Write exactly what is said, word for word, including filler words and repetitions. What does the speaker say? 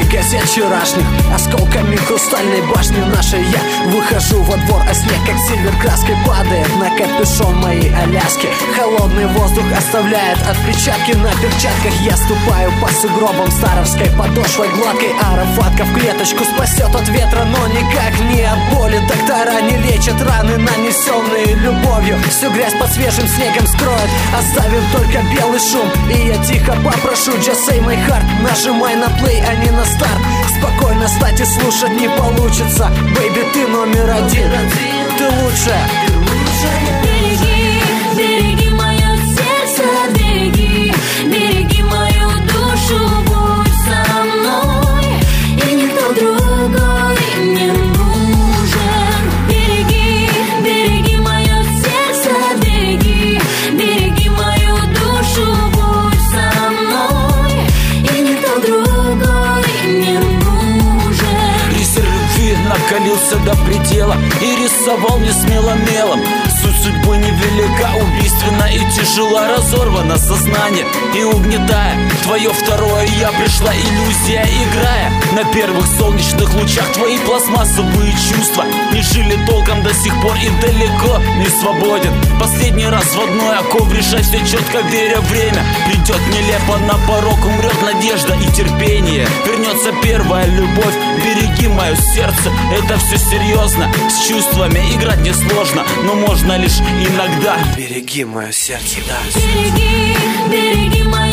газет вчерашних, осколками хрустальной башни нашей. Я выхожу во двор, а снег как сильвер краской падает на капюшон моей Аляски. Холодный воздух оставляет отпечатки на перчатках. Я ступаю по сугробам старовской подошвой гладкой. Аэрофатка в клеточку спасет от ветра, но никак не от боли. Доктора не лечат раны, нанесенные любовью. Всю грязь под свежим снегом скроет, оставив только белый шум. И я тихо попрошу: just say my heart. Нажимай на плей, а не на старт. Спокойно стать и слушать не получится. Бэйби, ты номер один, ты лучшая. Береги, береги мое сердце, береги, береги мою душу, будь со мной, и никто другой не нужен. Береги, береги мое сердце, береги, береги мою душу, будь со мной, и никто другой не нужен. Рисер любви накалился до предела и рисовал не смело мелом. Суть судьбы невелика, убийственна и тяжела, разорвано сознание и угнетая твое второе я, пришла иллюзия, играя на первых солнечных лучах. Твои пластмассовые чувства не жили толком до сих пор и далеко не свободен. Последний раз в одной оков решай все четко, веря время придет нелепо на порог, умрет надежда и терпение. Вернется первая любовь, береги мое сердце, это все серьезно. С чувствами играть несложно, но можно лишь иногда. Береги мое сердце, да. Береги, береги мое